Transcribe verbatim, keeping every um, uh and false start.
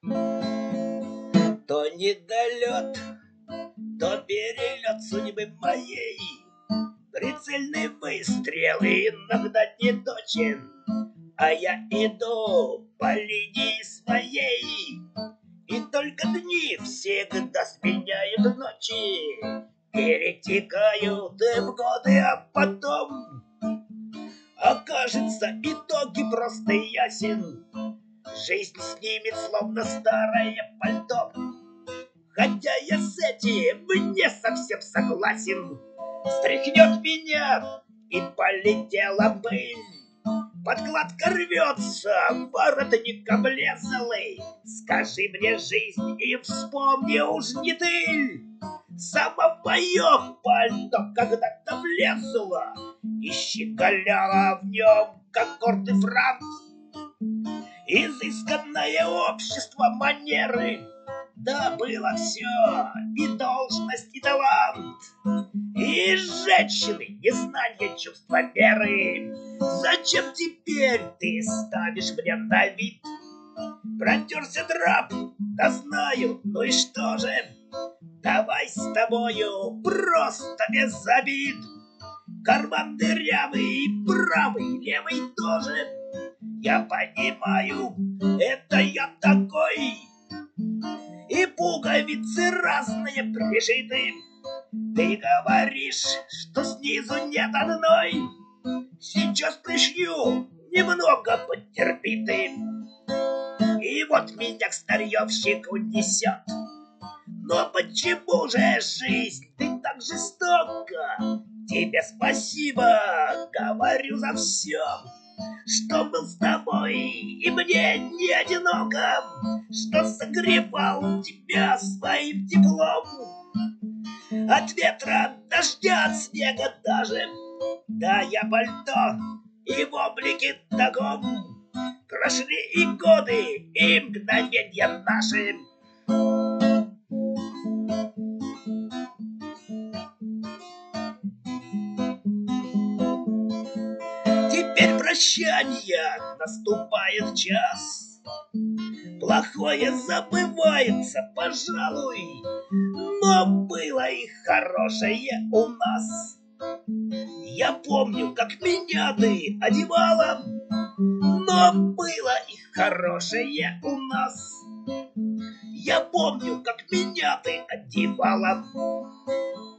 То недолет, то перелет судьбы моей. Прицельный выстрел иногда не точен, а я иду по линии своей. И только дни всегда сменяют ночи, перетекают в годы, а потом окажется итоги просто ясен. Жизнь снимет словно старое пальто. Хотя я с этим не совсем согласен. Стряхнет меня, и полетела пыль. Подкладка рвется, воротник облезлый. Скажи мне, жизнь, и вспомни уж не ты. Само мое пальто когда-то влезло и щеголяло в нем, как гордый франт. Изысканное общество, манеры, да было все, и должность, и талант, и женщины, незнание чувства меры. Зачем теперь ты ставишь мне на вид? Протерся драп, да знаю, ну и что же? Давай с тобою просто без обид. Карман дырявый, правый, левый тоже. Я понимаю, это я такой. И пуговицы разные пришиты. Ты говоришь, что снизу нет одной. Сейчас пришью, немного потерпи ты. И вот меня к старьевщику несет. Но почему же жизнь, ты так жестока? Тебе спасибо, говорю за все, что был с тобой, и мне не одиноко, что согревал тебя своим теплом. От ветра, дождя, от снега даже. Да, я пальто и в облике таком. Прошли и годы, и мгновенья наши. Теперь прощанья, наступает час. Плохое забывается, пожалуй, но было и хорошее у нас. Я помню, как меня ты одевала, но было и хорошее у нас. Я помню, как меня ты одевала.